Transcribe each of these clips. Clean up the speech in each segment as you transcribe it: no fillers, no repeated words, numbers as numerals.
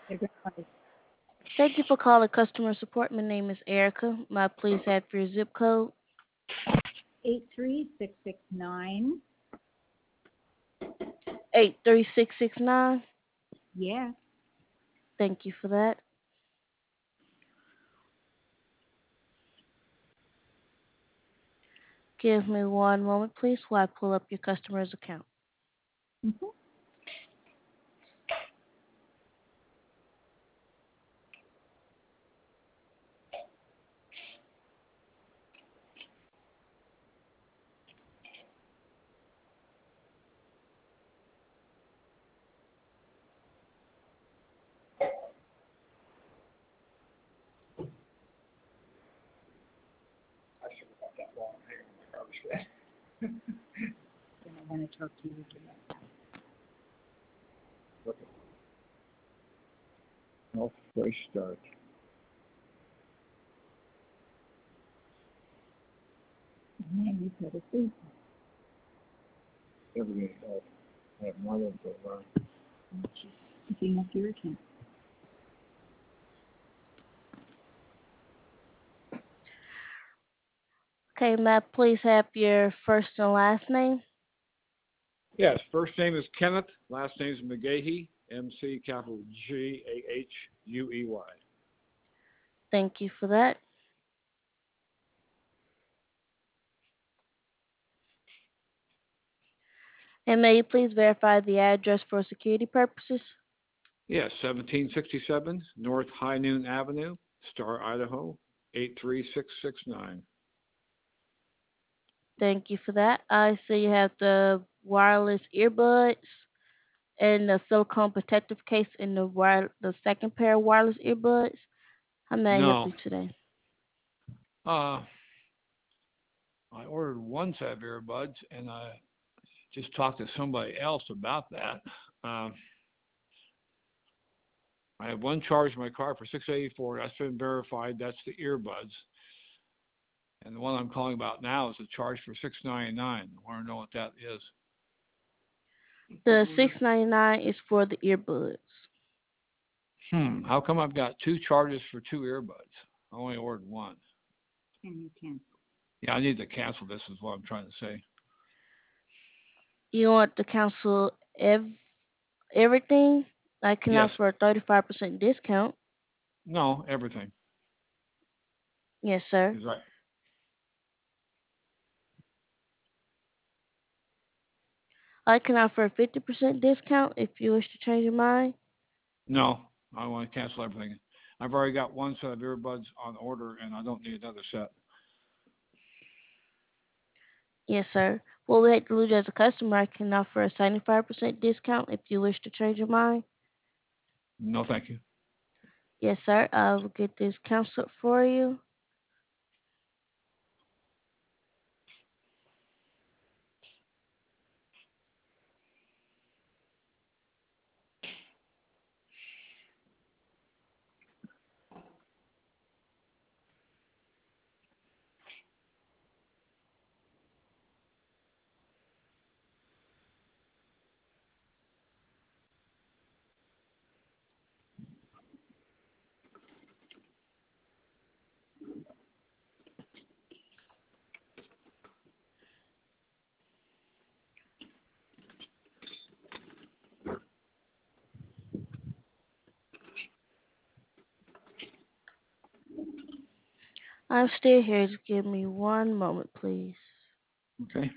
Thank you for calling customer support. My name is Erica. May I please have your zip code? 83669. 83669. Yes. Thank you for that. Give me one moment, please, while I pull up your customer's account. Mm-hmm. And I want to talk to you again. No, fresh start. Man, you've had a sleep. Everything else. I have nothing to learn. Picking up your account. Okay, may I please have your first and last name? Yes, first name is Kenneth, last name is McGahey, MC capital Gahuey. Thank you for that. And may you please verify the address for security purposes? Yes, 1767 North High Noon Avenue, Star, Idaho, 83669. Thank you for that. I see you have the wireless earbuds and the silicone protective case in the second pair of wireless earbuds. How may I help No. you today? I ordered one set of earbuds, and I just talked to somebody else about that. I have one charge in my car for $684. That's been verified. That's the earbuds. And the one I'm calling about now is a charge for $699. I want to know what that is. The $6.99 is for the earbuds. How come I've got two charges for two earbuds? I only ordered one. Can you cancel? Yeah, I need to cancel this is what I'm trying to say. You want to cancel everything? I can Yes. offer a 35% discount. No, everything. Yes, sir. Is right. I can offer a 50% discount if you wish to change your mind. No, I want to cancel everything. I've already got one set of earbuds on order, and I don't need another set. Yes, sir. Well, we hate to lose you as a customer. I can offer a 75% discount if you wish to change your mind. No, thank you. Yes, sir. I will get this canceled for you. I'm still here. Just give me one moment, please. Okay.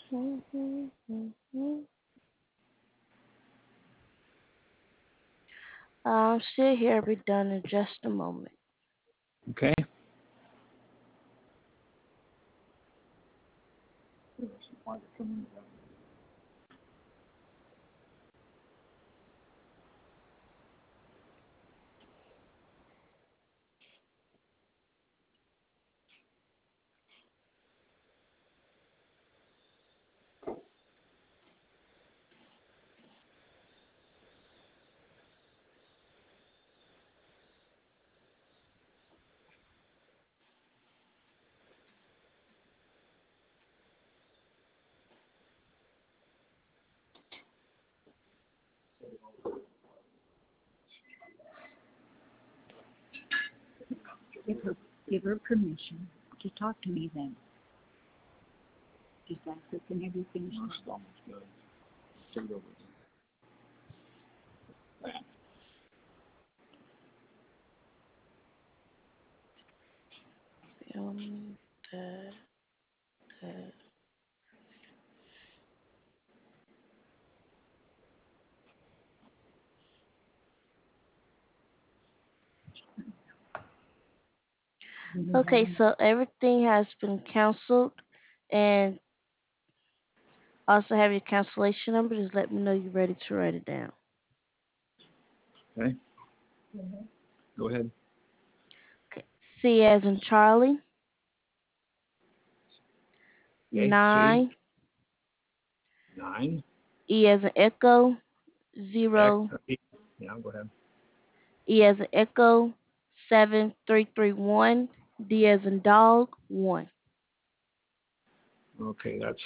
Sit here, be done in just a moment. Okay. Give her permission to talk to me then. Just ask her, whenever you finish talking. Take it over. That, that. Okay, so everything has been canceled, and also have your cancellation number. Just let me know you're ready to write it down. Okay. Go ahead. Okay. C as in Charlie. Okay. 9. C. 9. E as in Echo. X. 0. E. Yeah. Go ahead. E as in Echo. 7331. D as in Dog. 1. Okay. That's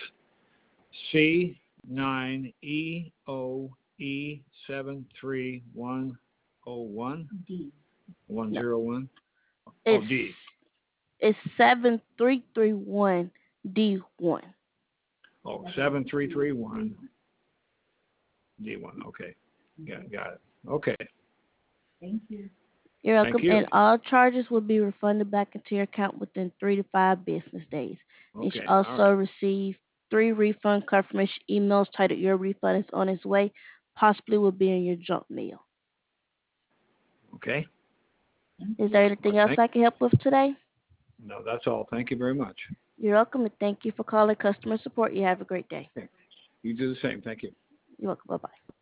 C9EOE73101. D. 101. Oh, It's D. it's 7331 D1. Oh, 7331 D1. Okay. Got it. Okay. Thank you. You're Thank welcome. you. And all charges will be refunded back into your account within 3 to 5 business days. You should Okay. All also right. receive 3 refund confirmation emails titled Your refund is on its way. Possibly will be in your junk mail. Okay. Is there anything else Thank. I can help with today? No, that's all. Thank you very much. You're welcome, and thank you for calling customer support. You have a great day. Okay. You do the same. Thank you. You're welcome. Bye-bye.